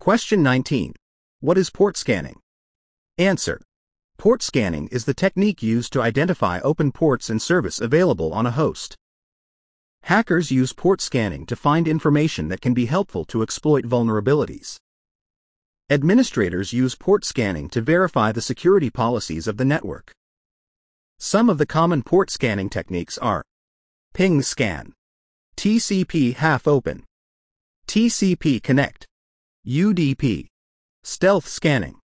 Question 19. What is port scanning? Answer. Port scanning is the technique used to identify open ports and service available on a host. Hackers use port scanning to find information that can be helpful to exploit vulnerabilities. Administrators use port scanning to verify the security policies of the network. Some of the common port scanning techniques are ping scan, TCP half open, TCP connect, UDP, stealth scanning.